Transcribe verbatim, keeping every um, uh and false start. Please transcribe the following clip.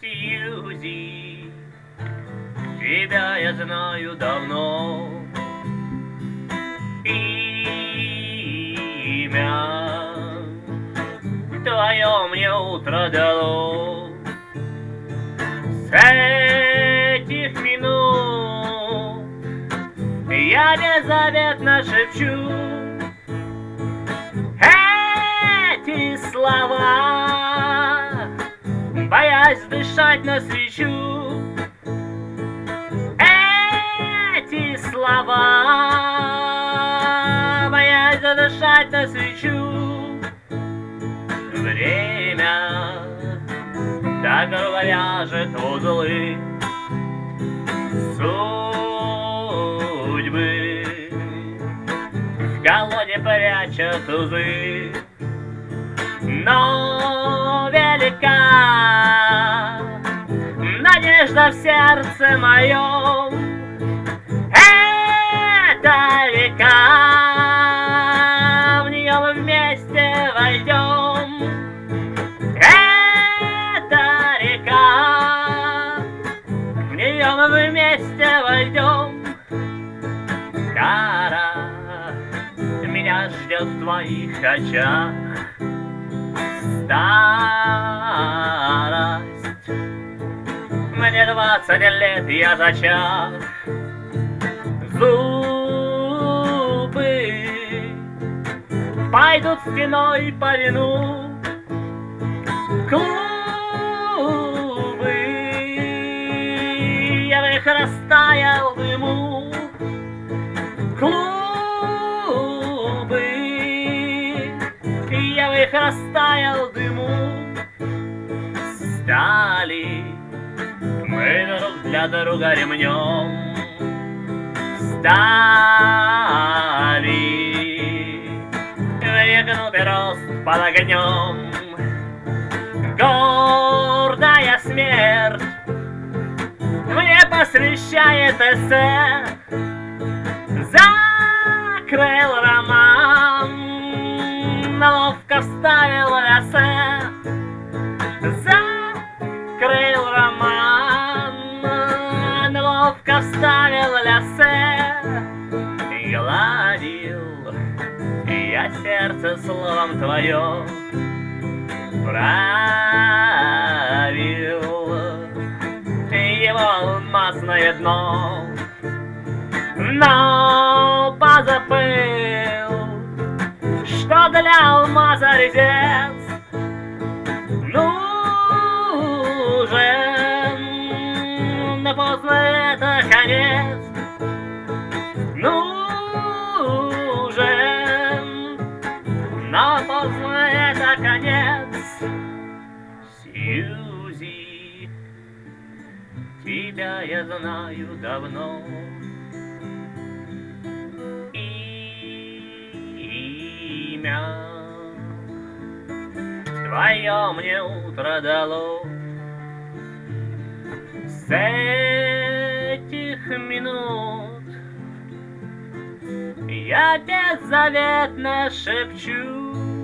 Сьюзи, тебя я знаю давно. Имя твое мне утро дало. С этих минут я беззаветно шепчу эти слова, боясь дышать на свечу. Эти слова, боясь задышать на свечу. Время так грубо вяжет узлы судьбы, в колоде прячет узы. Но велика надежда в сердце моем. Это река, в нее мы вместе войдем. Это река, в нее мы вместе войдем. Кара меня ждет в твоих очах. Старость, мне двадцать лет, я зачах. Зубы пойдут стеной по вину. Клубы, я в них растаял в дыму. Клубы, я в них растаял в дыму. Стали мы друг для друга ремнем. Стали выгнутый рост под огнем. Гордая смерть мне посвящает эссе. Закрыл роман, ловко вставил эссе. Закрыл роман, ловко вставил эссе. Гладил я сердце словом твоем. Правил его алмазное дно. Но позабыл, что для алмаза резец нужен, но поздно это конец. Нужен, но поздно это конец. Сьюзи, тебя я знаю давно. Имя твое мне утро дало. С этих минут я беззаветно шепчу